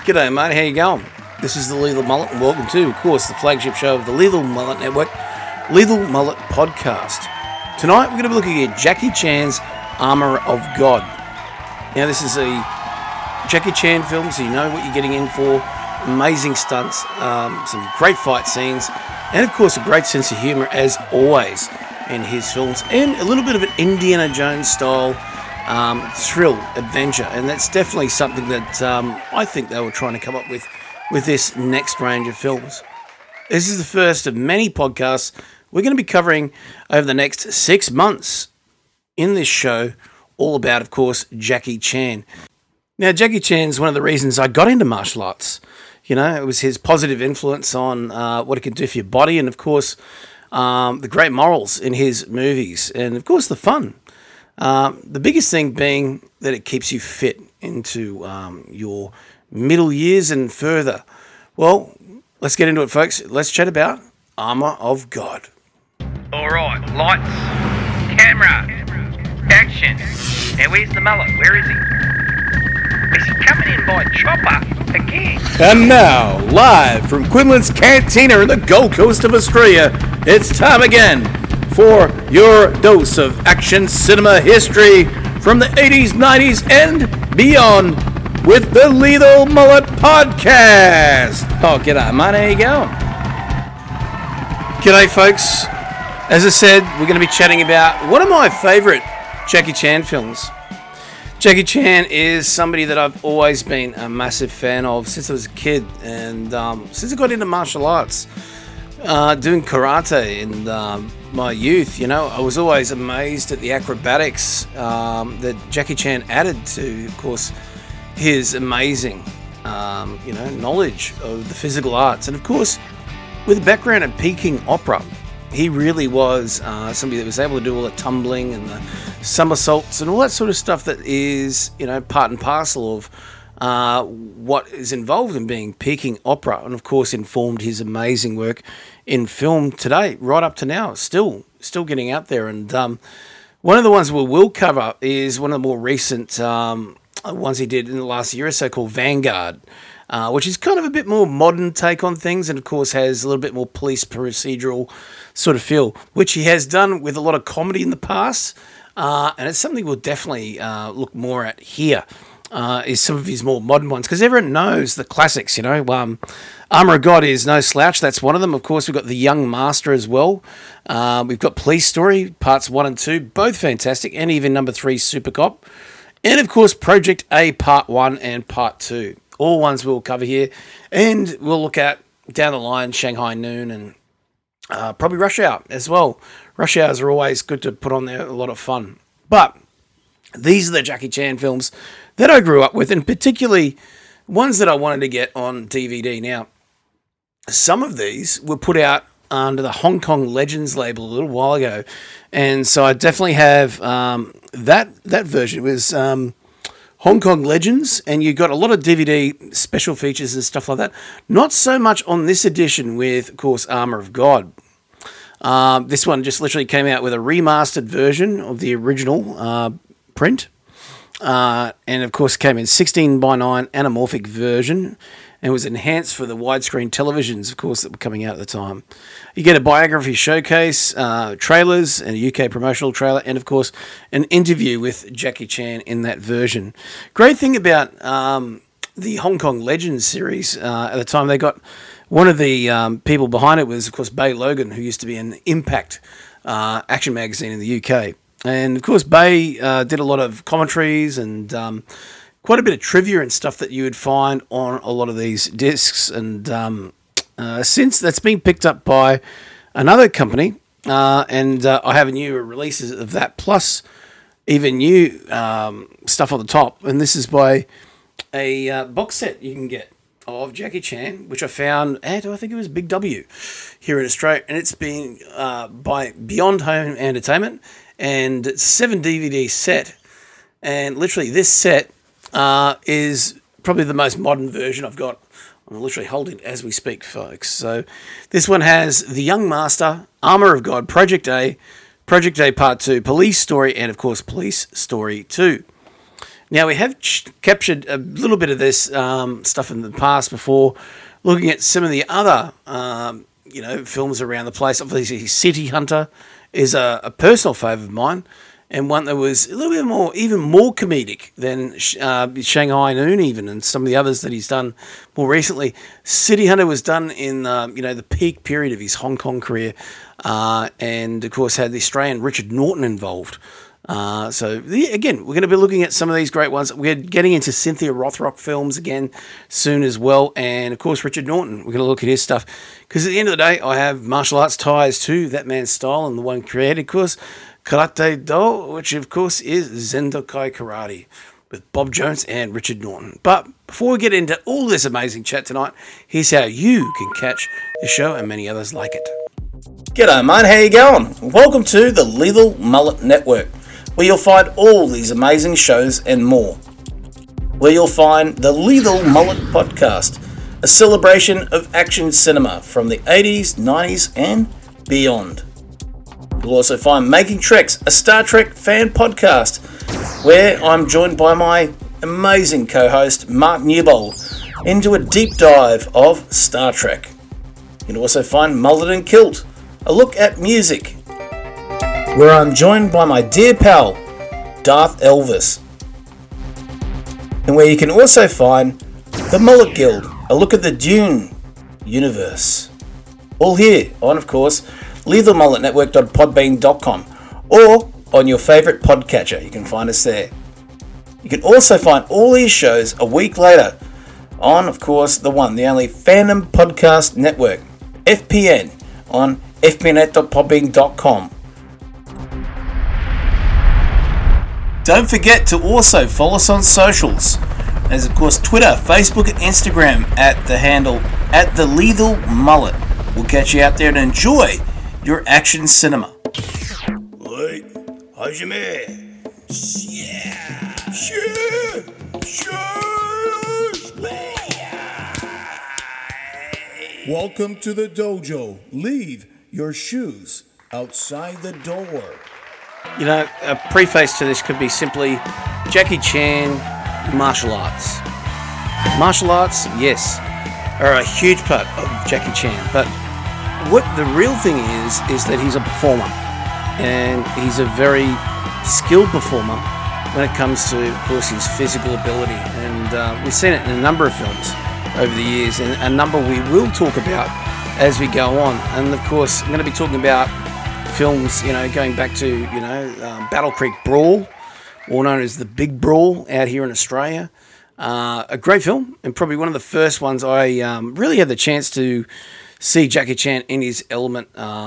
G'day, mate. How you going? This is the Lethal Mullet, and welcome to, of course, the flagship show of the Lethal Mullet Network, Lethal Mullet Podcast. Tonight, we're going to be looking at Jackie Chan's Armour of God. Now, this is a Jackie Chan film, so you know what you're getting in for. Amazing stunts, some great fight scenes, and, of course, a great sense of humour, as always, in his films, and a little bit of an Indiana Jones style thrill, adventure, and that's definitely something that I think they were trying to come up with this next range of films. This is the first of many podcasts we're going to be covering over the next 6 months in this show, all about, of course, Jackie Chan. Now, Jackie Chan's one of the reasons I got into martial arts. You know, it was his positive influence on what it can do for your body, and, of course, the great morals in his movies, and, of course, the fun. The biggest thing being that it keeps you fit into your middle years and further. Well, let's get into it, folks. Let's chat about Armour of God. All right, lights, camera, action. Now, where's the mullet? Where is he? Is he coming in by chopper again? And now, live from Quinlan's Cantina in the Gold Coast of Australia, it's time again for your dose of action cinema history from the 80s, 90s, and beyond with the Lethal Mullet Podcast. Oh, g'day, mate. How you going? G'day, folks. As I said, we're going to be chatting about one of my favourite Jackie Chan films. Jackie Chan is somebody that I've always been a massive fan of since I was a kid, and since I got into martial arts, doing karate in my youth. You know, I was always amazed at the acrobatics that Jackie Chan added to, of course, his amazing, knowledge of the physical arts. And, of course, with a background in Peking opera, he really was somebody that was able to do all the tumbling and the somersaults and all that sort of stuff that is, part and parcel of what is involved in being Peking opera, and of course informed his amazing work in film today, right up to now, still getting out there. And one of the ones we will cover is one of the more recent ones he did in the last year or so, called Vanguard, which is kind of a bit more modern take on things, and of course has a little bit more police procedural sort of feel, which he has done with a lot of comedy in the past, and it's something we'll definitely look more at here. Is some of his more modern ones, because everyone knows the classics, Armour of God is no slouch. That's one of them. Of course, we've got The Young Master as well. We've got Police Story, parts 1 and 2, both fantastic, and even number 3, Super Cop. And, of course, Project A, part 1 and part 2. All ones we'll cover here. And we'll look at, down the line, Shanghai Noon and probably Rush Hour as well. Rush Hours are always good to put on there, a lot of fun. But these are the Jackie Chan films that I grew up with, and particularly ones that I wanted to get on DVD. Now, some of these were put out under the Hong Kong Legends label a little while ago, and so I definitely have that version. It was Hong Kong Legends, and you got a lot of DVD special features and stuff like that. Not so much on this edition with, of course, Armour of God. This one just literally came out with a remastered version of the original print. And of course came in 16:9 anamorphic version and was enhanced for the widescreen televisions, of course, that were coming out at the time. You get a biography showcase, trailers, and a UK promotional trailer, and of course an interview with Jackie Chan in that version. Great thing about the Hong Kong Legends series at the time, they got one of the people behind it was, of course, Bay Logan, who used to be an Impact action magazine in the UK. And, of course, Bay did a lot of commentaries and quite a bit of trivia and stuff that you would find on a lot of these discs. And since that's been picked up by another company, and I have new releases of that, plus even new stuff on the top. And this is by a box set you can get of Jackie Chan, which I found at, I think it was Big W here in Australia. And it's been by Beyond Home Entertainment. And it's a 7 DVD set, and literally this set is probably the most modern version I've got. I'm literally holding it as we speak, folks. So this one has The Young Master, Armour of God, Project A Part 2, Police Story, and of course Police Story 2. Now, we have captured a little bit of this stuff in the past before, looking at some of the other, films around the place. Obviously, City Hunter is a personal favourite of mine, and one that was a little bit more, even more comedic than Shanghai Noon even, and some of the others that he's done more recently. City Hunter was done in, the peak period of his Hong Kong career, and, of course, had the Australian Richard Norton involved. Again, we're going to be looking at some of these great ones. We're getting into Cynthia Rothrock films again soon as well. And, of course, Richard Norton. We're going to look at his stuff. Because at the end of the day, I have martial arts ties to that man's style, and the one created, of course, Karate Do, which, of course, is Zendokai Karate with Bob Jones and Richard Norton. But before we get into all this amazing chat tonight, here's how you can catch the show and many others like it. G'day mate, how you going? Welcome to the Lethal Mullet Network, where you'll find all these amazing shows and more. Where you'll find the Lethal Mullet Podcast, a celebration of action cinema from the 80s, 90s and beyond. You'll also find Making Treks, a Star Trek fan podcast, where I'm joined by my amazing co-host Mark Newbold into a deep dive of Star Trek. You'll also find Mullet and Kilt, a look at music, where I'm joined by my dear pal, Darth Elvis. And where you can also find the Mullet Guild, a look at the Dune universe. All here on, of course, lethalmulletnetwork.podbean.com or on your favourite podcatcher. You can find us there. You can also find all these shows a week later on, of course, the only Fandom Podcast Network, FPN, on fpnet.podbean.com. Don't forget to also follow us on socials. There's of course Twitter, Facebook and Instagram at the handle @TheLethalMullet. We'll catch you out there and enjoy your action cinema. Oi, Hajime. Yeah. Sure. Welcome to the dojo. Leave your shoes outside the door. You know, a preface to this could be simply Jackie Chan, martial arts. Martial arts, yes, are a huge part of Jackie Chan, but what the real thing is that he's a performer, and he's a very skilled performer when it comes to, of course, his physical ability, and we've seen it in a number of films over the years, and a number we will talk about as we go on. And of course, I'm going to be talking about films, going back to, Battle Creek Brawl, or known as The Big Brawl out here in Australia. A great film, and probably one of the first ones I really had the chance to see Jackie Chan in his element.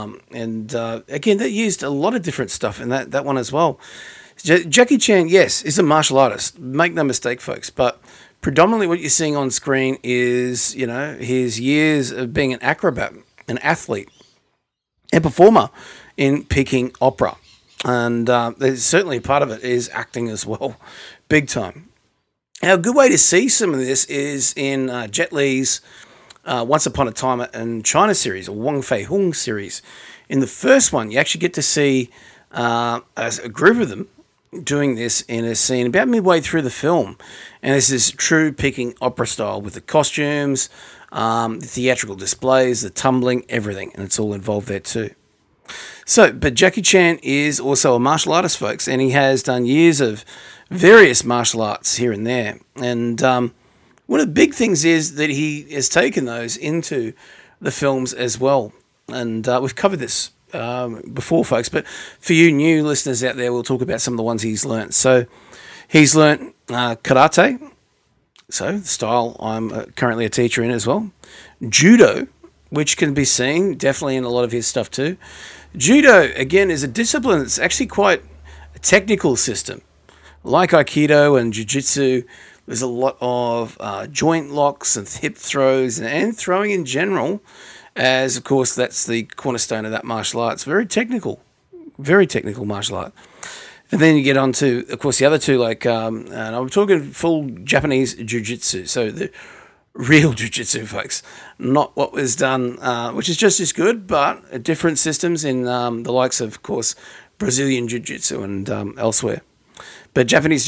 Again, they used a lot of different stuff in that one as well. Jackie Chan, yes, is a martial artist. Make no mistake, folks, but predominantly what you're seeing on screen is, his years of being an acrobat, an athlete, and performer in Peking opera. And there's certainly a part of it is acting as well, big time. Now, a good way to see some of this is in Jet Li's Once Upon a Time in China series, or Wong Fei Hung series. In the first one, you actually get to see as a group of them doing this in a scene about midway through the film. And this is true Peking opera style with the costumes, the theatrical displays, the tumbling, everything. And it's all involved there too. But Jackie Chan is also a martial artist, folks, and he has done years of various martial arts here and there. And one of the big things is that he has taken those into the films as well. And we've covered this before, folks, but for you new listeners out there, we'll talk about some of the ones he's learnt. So he's learnt karate, so the style I'm currently a teacher in as well. Judo, which can be seen definitely in a lot of his stuff too. Judo, again, is a discipline that's actually quite a technical system. Like Aikido and Jiu-Jitsu, there's a lot of joint locks and hip throws and throwing in general, as, of course, that's the cornerstone of that martial art. It's very technical martial art. And then you get on to, of course, the other two, like, and I'm talking full Japanese Jiu-Jitsu, so the real Jiu-Jitsu, folks, not what was done, which is just as good, but different systems in the likes of course, Brazilian Jiu-Jitsu and elsewhere. But Japanese,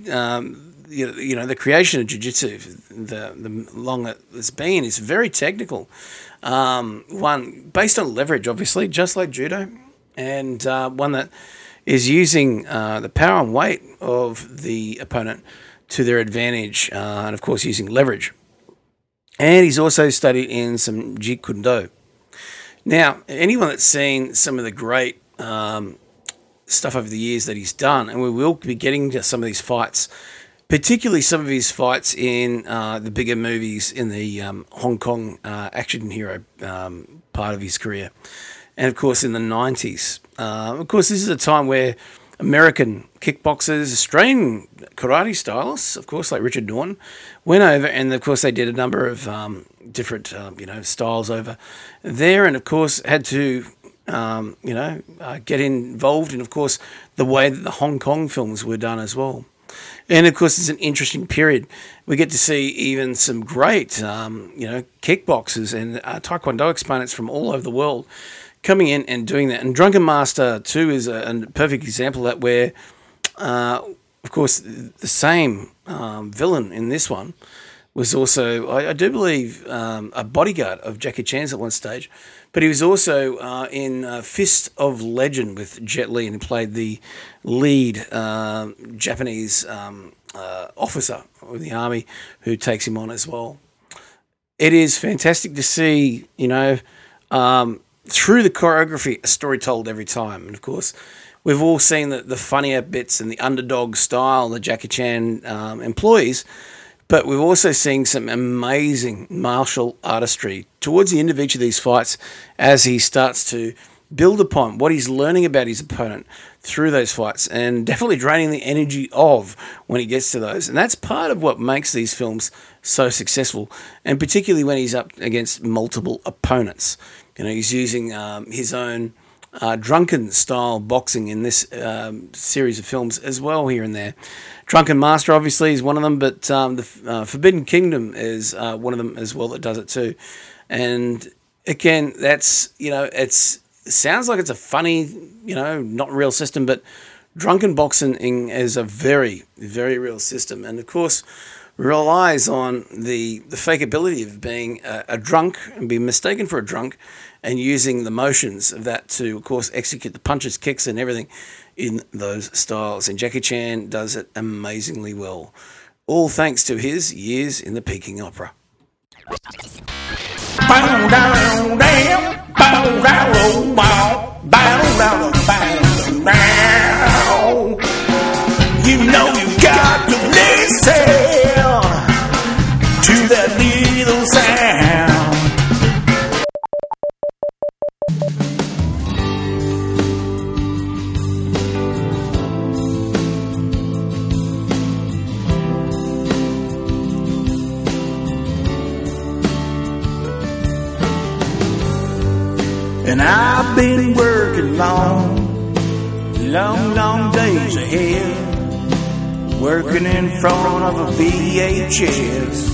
the creation of jiu-jitsu, the long it's been, is very technical. One based on leverage, obviously, just like judo, and one that is using the power and weight of the opponent to their advantage, and of course using leverage. And he's also studied in some Jeet Kune Do. Now, anyone that's seen some of the great stuff over the years that he's done, and we will be getting to some of these fights, particularly some of his fights in the bigger movies in the Hong Kong action hero part of his career. And, of course, in the 90s. Of course, this is a time where American kickboxers, Australian karate stylists, of course, like Richard Norton, went over, and, of course, they did a number of different, styles over there, and, of course, had to, get involved in, of course, the way that the Hong Kong films were done as well. And, of course, it's an interesting period. We get to see even some great, kickboxers and taekwondo exponents from all over the world coming in and doing that. And Drunken Master 2 is a perfect example of that, where, of course, the same villain in this one was also, I do believe, a bodyguard of Jackie Chan's at one stage. But he was also in Fist of Legend with Jet Li, and he played the lead Japanese officer of the army who takes him on as well. It is fantastic to see, through the choreography, a story told every time. And, of course, we've all seen the funnier bits and the underdog style that Jackie Chan employs, but we've also seen some amazing martial artistry towards the end of each of these fights as he starts to build upon what he's learning about his opponent through those fights, and definitely draining the energy of when he gets to those. And that's part of what makes these films so successful, and particularly when he's up against multiple opponents. He's using his own drunken style boxing in this series of films as well, here and there. Drunken Master obviously is one of them, but the Forbidden Kingdom is one of them as well that does it too. And again, that's, it sounds like it's a funny, not real system, but drunken boxing is a very, very real system. And of course, relies on the fakeability of being a drunk and being mistaken for a drunk, and using the motions of that to, of course, execute the punches, kicks, and everything in those styles. And Jackie Chan does it amazingly well, all thanks to his years in the Peking Opera. You know you got to listen to that little sound. And I've been working long days ahead, working in front of a VHS.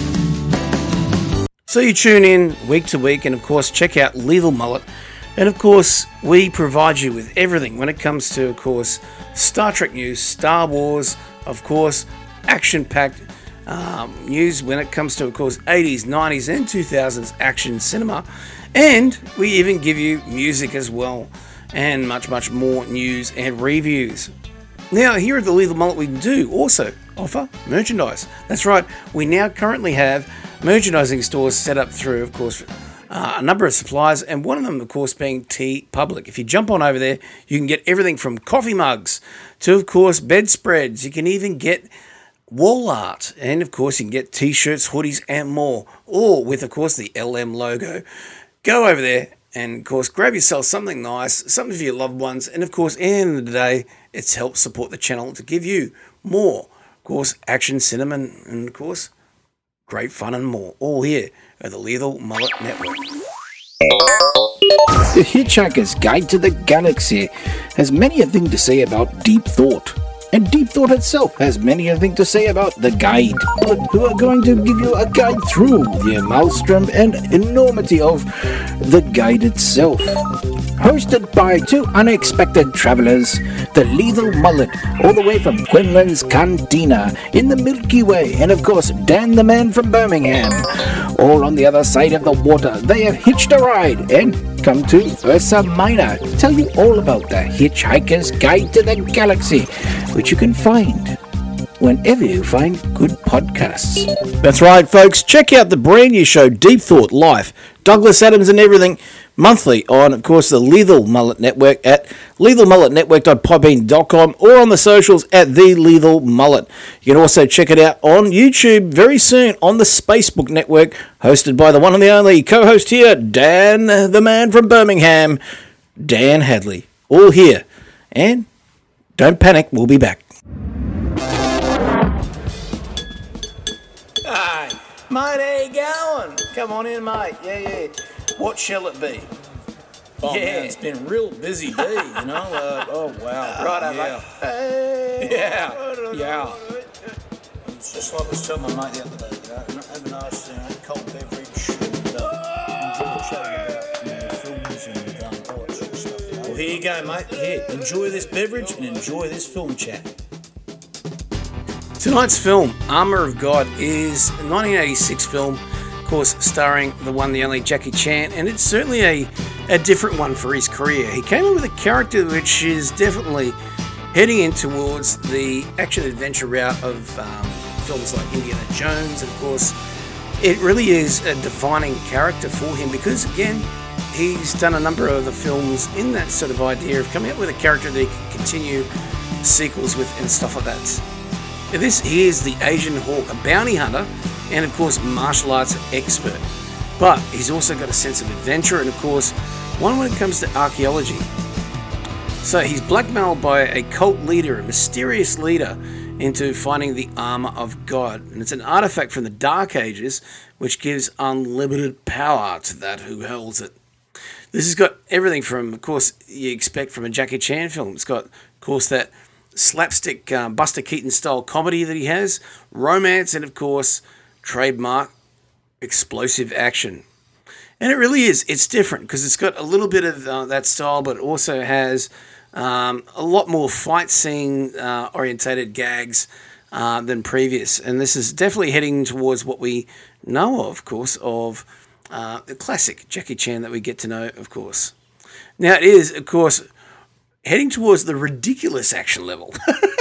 So you tune in week to week, and of course check out Lethal Mullet. And of course we provide you with everything when it comes to, of course, Star Trek news, Star Wars, of course, action-packed news when it comes to, of course, 80s, 90s and 2000s action cinema. And we even give you music as well, and much, much more news and reviews. Now, here at the Lethal Mullet, we do also offer merchandise. That's right, we now currently have merchandising stores set up through, of course, a number of suppliers, and one of them, of course, being TeePublic. If you jump on over there, you can get everything from coffee mugs to, of course, bedspreads. You can even get wall art, and, of course, you can get T-shirts, hoodies, and more, all with, of course, the LM logo. Go over there and, of course, grab yourself something nice, something for your loved ones, and, of course, at the end of the day, it's helped support the channel to give you more, of course, action, cinema, and, of course, great fun and more, all here at the Lethal Mullet Network. The Hitchhiker's Guide to the Galaxy has many a thing to say about deep thought. And Deep Thought itself has many a thing to say about the guide, who are going to give you a guide through the maelstrom and enormity of the guide itself. hosted by two unexpected travelers, the Lethal Mullet, all the way from Quinlan's Cantina in the Milky Way, and of course Dan the Man from Birmingham. All on the other side of the water, they have hitched a ride and come to Ursa Minor, tell you all about the Hitchhiker's Guide to the Galaxy, which you can find whenever you find good podcasts. That's right, folks. Check out the brand new show, Deep Thought Life, Douglas Adams and everything, monthly on, of course, the Lethal Mullet Network at lethalmulletnetwork.podbean.com or on the socials at The Lethal Mullet. You can also check it out on YouTube very soon on the Spacebook Network, hosted by the one and the only co-host here, Dan, the man from Birmingham, Dan Hadley. All here. And don't panic, we'll be back. Hi, mate, how you going? Come on in, mate. Yeah. What shall it be? Oh, man, it's been real busy day, you know. Oh, wow. Right, yeah. Hey. Yeah. It's just like I was telling my mate the other day, have a nice cold beverage and enjoy chatting about films and all that sort of stuff. Well, here you go, mate. Here, enjoy this beverage and enjoy this film chat. Tonight's film, Armour of God, is a 1986 film, of course, starring the one, the only Jackie Chan, and it's certainly a different one for his career. He came in with a character which is definitely heading in towards the action-adventure route of films like Indiana Jones, and of course, it really is a defining character for him because, again, he's done a number of the films in that sort of idea of coming up with a character that he can continue sequels with and stuff like that. He is the Asian Hawk, a bounty hunter, and of course martial arts expert. But he's also got a sense of adventure and of course one when it comes to archaeology. So he's blackmailed by a cult leader, a mysterious leader, into finding the Armour of God. And it's an artifact from the Dark Ages which gives unlimited power to that who holds it. This has got everything from, of course, you expect from a Jackie Chan film. It's got, of course, that slapstick Buster Keaton style comedy that he has, romance, and of course trademark explosive action. And it really is, it's different because it's got a little bit of that style, but it also has a lot more fight scene orientated gags than previous. And this is definitely heading towards what we know of course, of the classic Jackie Chan that we get to know, of course. Now it is, of course, heading towards the ridiculous action level.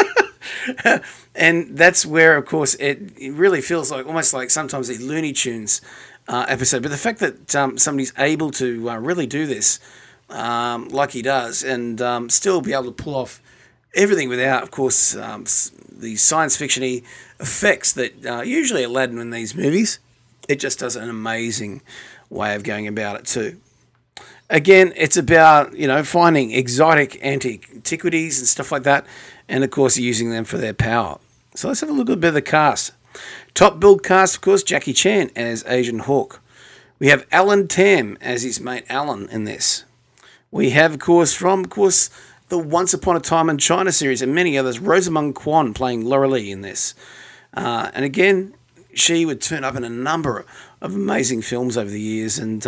And that's where, of course, it really feels like almost like sometimes a Looney Tunes episode. But the fact that somebody's able to really do this like he does and still be able to pull off everything without, of course, the science fiction-y effects that usually are laden in these movies, it just does an amazing way of going about it too. Again, it's about, finding exotic antiquities and stuff like that, and of course using them for their power. So let's have a look at a bit of the cast. Top billed cast, of course, Jackie Chan as Asian Hawk. We have Alan Tam as his mate Alan in this. We have, of course, the Once Upon a Time in China series and many others, Rosamund Kwan playing Laura Lee in this. And again, she would turn up in a number of amazing films over the years, and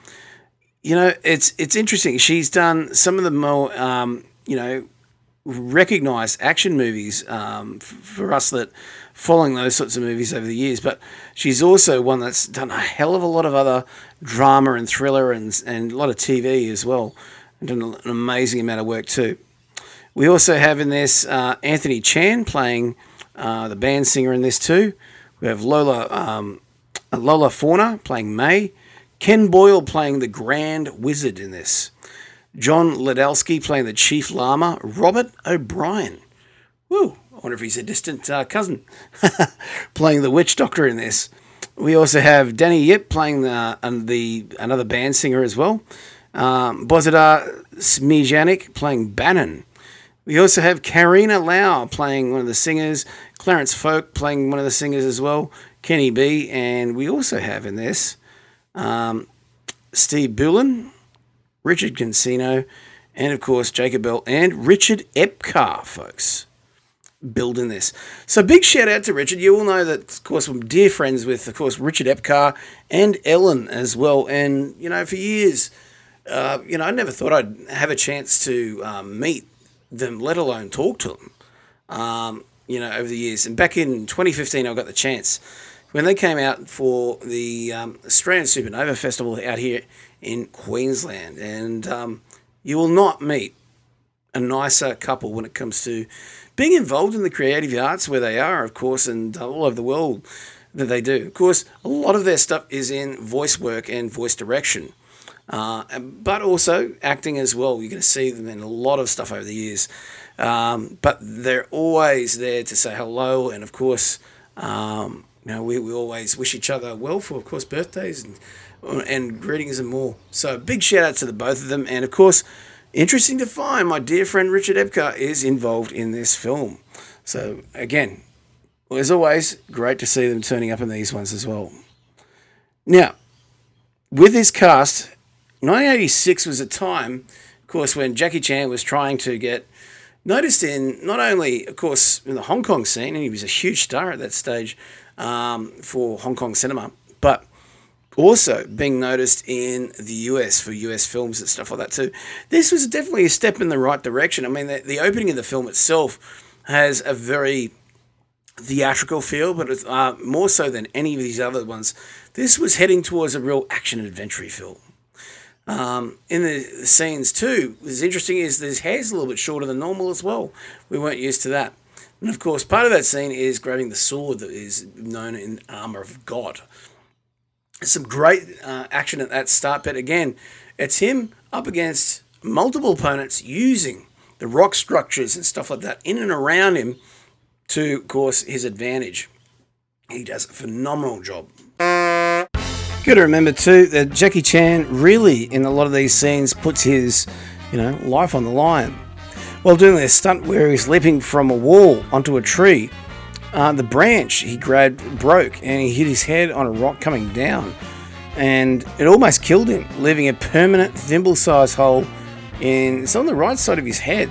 it's interesting. She's done some of the more, recognised action movies for us that following those sorts of movies over the years. But she's also one that's done a hell of a lot of other drama and thriller and a lot of TV as well. And done an amazing amount of work too. We also have in this Anthony Chan playing the band singer in this too. We have Lola Fauna playing May. Ken Boyle playing the Grand Wizard in this. John Ledelsky playing the Chief Lama. Robert O'Brien. Woo! I wonder if he's a distant cousin. Playing the Witch Doctor in this. We also have Danny Yip playing another band singer as well. Bozidar Smijanik playing Bannon. We also have Karina Lau playing one of the singers. Clarence Folk playing one of the singers as well. Kenny B. And we also have in this Steve Bullen, Richard Cancino, and of course Jacob Bell and Richard Epcar, folks, building this. So big shout out to Richard. You all know that, of course, I'm dear friends with, of course, Richard Epcar and Ellen as well. And, for years, I never thought I'd have a chance to meet them, let alone talk to them, over the years. And back in 2015, I got the chance when they came out for the Australian Supernova Festival out here in Queensland. And you will not meet a nicer couple when it comes to being involved in the creative arts where they are, of course, and all over the world that they do. Of course, a lot of their stuff is in voice work and voice direction, but also acting as well. You're going to see them in a lot of stuff over the years. But they're always there to say hello, and of course, we always wish each other well for, of course, birthdays and greetings and more. So big shout out to the both of them, and of course, interesting to find my dear friend Richard Epcar is involved in this film. So again, as always, great to see them turning up in these ones as well. Now, with this cast, 1986 was a time, of course, when Jackie Chan was trying to get noticed in not only, of course, in the Hong Kong scene, and he was a huge star at that stage for Hong Kong cinema, but also being noticed in the US for US films and stuff like that too. This was definitely a step in the right direction. I mean, the opening of the film itself has a very theatrical feel, but it's more so than any of these other ones. This was heading towards a real action adventure film. In the scenes too, what's interesting is his hair's a little bit shorter than normal as well. We weren't used to that. And of course, part of that scene is grabbing the sword that is known in Armor of God. Some great action at that start, but again, it's him up against multiple opponents using the rock structures and stuff like that in and around him to, of course, his advantage. He does a phenomenal job. Got to remember too that Jackie Chan really, in a lot of these scenes, puts his, life on the line. While doing this stunt where he's leaping from a wall onto a tree, the branch he grabbed broke and he hit his head on a rock coming down, and it almost killed him, leaving a permanent thimble-sized hole it's on the right side of his head.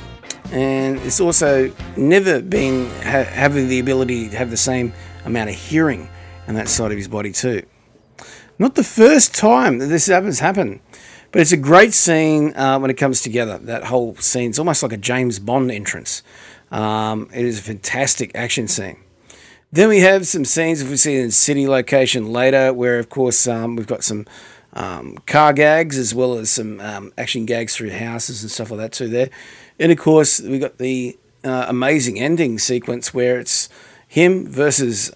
And it's also never been having the ability to have the same amount of hearing on that side of his body too. Not the first time that this happened, but it's a great scene when it comes together. That whole scene, it's almost like a James Bond entrance. It is a fantastic action scene. Then we have some scenes, if we see in city location later, where of course we've got some car gags as well as some action gags through houses and stuff like that too there. And of course we got the amazing ending sequence where it's him versus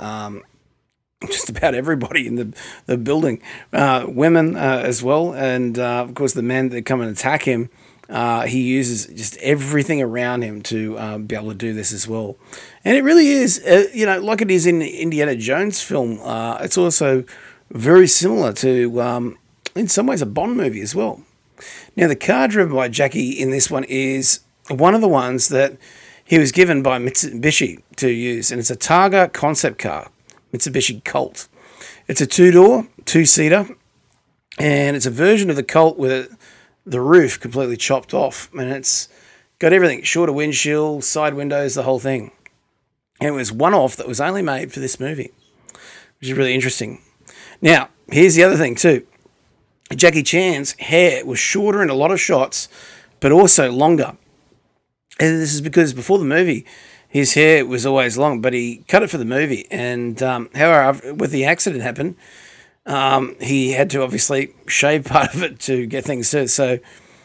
just about everybody in the building, women as well, and of course the men that come and attack him. He uses just everything around him to be able to do this as well. And it really is, like it is in the Indiana Jones film, it's also very similar to, in some ways, a Bond movie as well. Now, the car driven by Jackie in this one is one of the ones that he was given by Mitsubishi to use, and it's a Targa concept car, Mitsubishi Colt. It's a two-door, two-seater, and it's a version of the Colt with the roof completely chopped off, and it's got everything, shorter windshield, side windows, the whole thing. And it was one-off that was only made for this movie, which is really interesting. Now, here's the other thing too. Jackie Chan's hair was shorter in a lot of shots, but also longer. And this is because before the movie, his hair was always long, but he cut it for the movie. And however, with the accident happened, he had to obviously shave part of it to get things to. So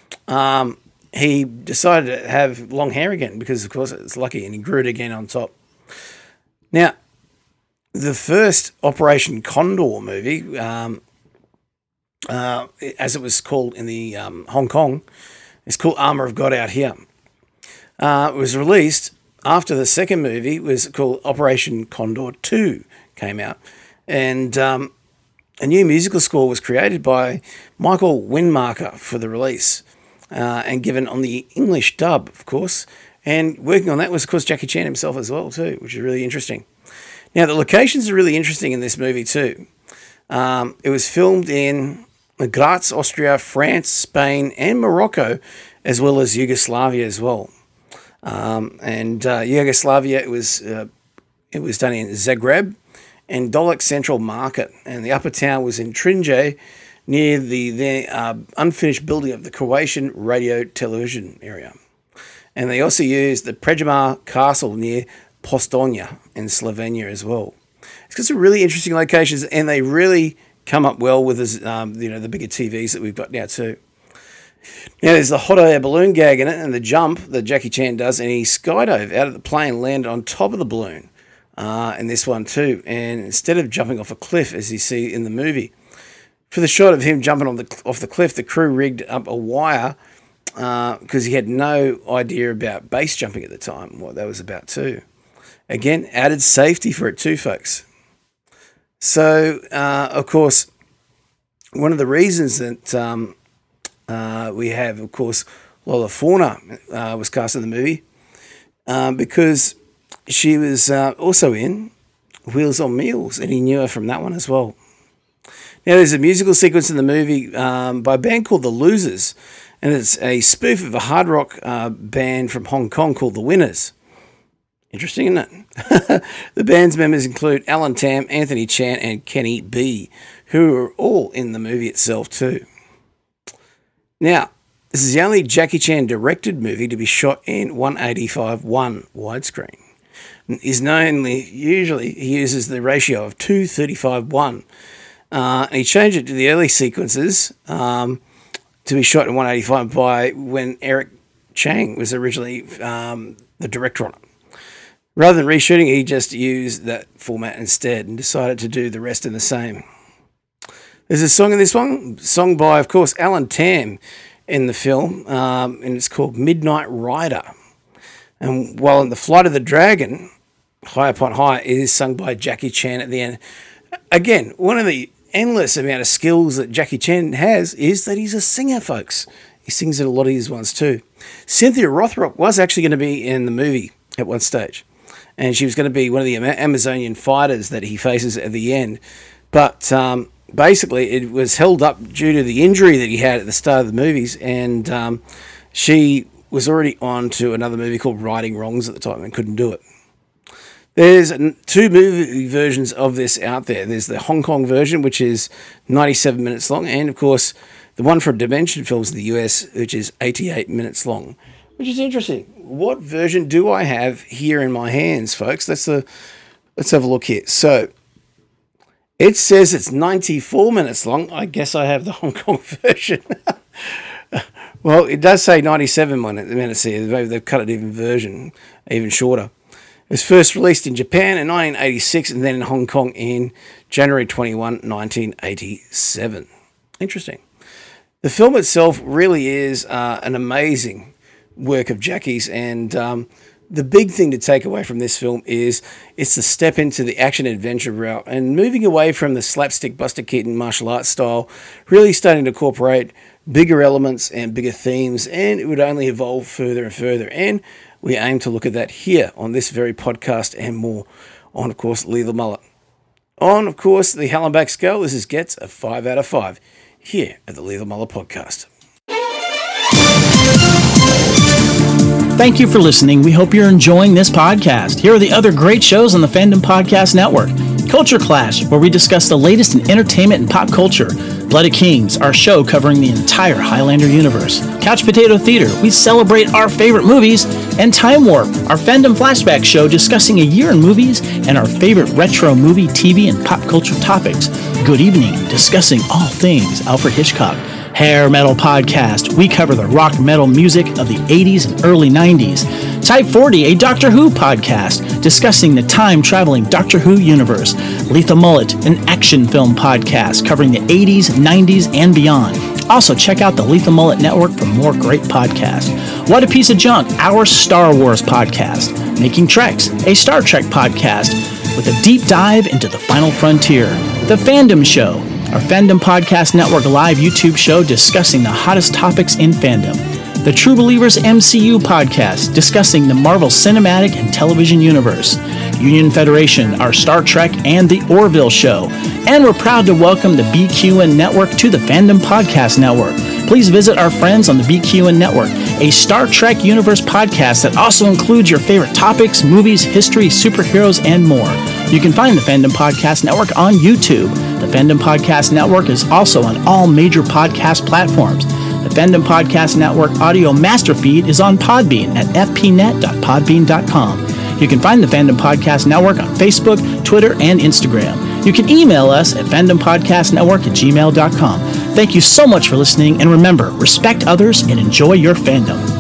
he decided to have long hair again because, of course, it's lucky, and he grew it again on top. Now, the first Operation Condor movie, as it was called in the Hong Kong, it's called Armor of God out here. It was released after the second movie was called Operation Condor 2 came out. And a new musical score was created by Michael Windmarker for the release and given on the English dub, of course. And working on that was, of course, Jackie Chan himself as well, too, which is really interesting. Now, the locations are really interesting in this movie, too. It was filmed in Graz, Austria, France, Spain, and Morocco, as well as Yugoslavia as well. Yugoslavia, it was done in Zagreb and Dolek Central Market, and the upper town was in Trinje, near the unfinished building of the Croatian radio television area. And they also used the Preljina Castle near Postojna in Slovenia as well. It's got some really interesting locations, and they really come up well with this, the bigger TVs that we've got now too. Now there's the hot air balloon gag in it, and the jump that Jackie Chan does, and he skydove out of the plane, landed on top of the balloon in this one too. And instead of jumping off a cliff, as you see in the movie, for the shot of him jumping off the cliff, the crew rigged up a wire because he had no idea about base jumping at the time, what that was about too. Again, added safety for it too, folks. So, of course, one of the reasons that we have, of course, Lola Fauna was cast in the movie because she was also in Wheels on Meals, and he knew her from that one as well. Now, there's a musical sequence in the movie by a band called The Losers, and it's a spoof of a hard rock band from Hong Kong called The Winners. Interesting, isn't it? The band's members include Alan Tam, Anthony Chan, and Kenny B, who are all in the movie itself too. Now, this is the only Jackie Chan directed movie to be shot in 185:1 widescreen. Usually he uses the ratio of 2:35:1. And he changed it to the early sequences to be shot in 185 by when Eric Chang was originally the director on it. Rather than reshooting, he just used that format instead and decided to do the rest in the same. There's a song in this one, sung by, of course, Alan Tam in the film, and it's called Midnight Rider. And while in The Flight of the Dragon, High Upon High, it is sung by Jackie Chan at the end. Again, one of the endless amount of skills that Jackie Chan has is that he's a singer, folks. He sings in a lot of his ones too. Cynthia Rothrock was actually going to be in the movie at one stage, and she was going to be one of the Amazonian fighters that he faces at the end. But basically, it was held up due to the injury that he had at the start of the movies, and she was already on to another movie called Righting Wrongs at the time and couldn't do it. There's two movie versions of this out there. There's the Hong Kong version, which is 97 minutes long, and of course, the one from Dimension Films in the US, which is 88 minutes long, which is interesting. What version do I have here in my hands, folks? Let's have a look here. So, it says it's 94 minutes long. I guess I have the Hong Kong version. Well, it does say 97 minutes here. Maybe they've cut it even shorter. It was first released in Japan in 1986 and then in Hong Kong in January 21, 1987. Interesting. The film itself really is an amazing work of Jackie's, and the big thing to take away from this film is it's a step into the action-adventure route and moving away from the slapstick Buster Keaton martial arts style, really starting to incorporate bigger elements and bigger themes, and it would only evolve further and further. And we aim to look at that here on this very podcast and more on, of course, Lethal Mullet. On, of course, the Hallenbach scale, this gets a 5 out of 5 here at the Lethal Mullet Podcast. Thank you for listening. We hope you're enjoying this podcast. Here are the other great shows on the Fandom Podcast Network. Culture Clash, where we discuss the latest in entertainment and pop culture. Blooded Kings, our show covering the entire Highlander universe. Couch Potato Theater, we celebrate our favorite movies. And Time Warp, our Fandom Flashback show discussing a year in movies and our favorite retro movie, TV, and pop culture topics. Good Evening, discussing all things Alfred Hitchcock. Hair Metal Podcast, we cover the rock metal music of the 80s and early 90s. Type 40, a Doctor Who podcast, discussing the time-traveling Doctor Who universe. Lethal Mullet, an action film podcast covering the 80s, 90s, and beyond. Also, check out the Lethal Mullet Network for more great podcasts. What a Piece of Junk, our Star Wars podcast. Making Treks, a Star Trek podcast with a deep dive into the final frontier. The Fandom Show, our Fandom Podcast Network live YouTube show discussing the hottest topics in fandom. The True Believers MCU podcast, discussing the Marvel Cinematic and Television Universe. Union Federation, our Star Trek and the Orville Show. And we're proud to welcome the BQN Network to the Fandom Podcast Network. Please visit our friends on the BQN Network a Star Trek Universe podcast that also includes your favorite topics, movies, history, superheroes, and more. You can find the Fandom Podcast Network on YouTube. The Fandom Podcast Network is also on all major podcast platforms. The Fandom Podcast Network audio master feed is on Podbean at fpnet.podbean.com. You can find the Fandom Podcast Network on Facebook, Twitter, and Instagram. You can email us at fandompodcastnetwork@gmail.com. Thank you so much for listening, and remember, respect others and enjoy your fandom.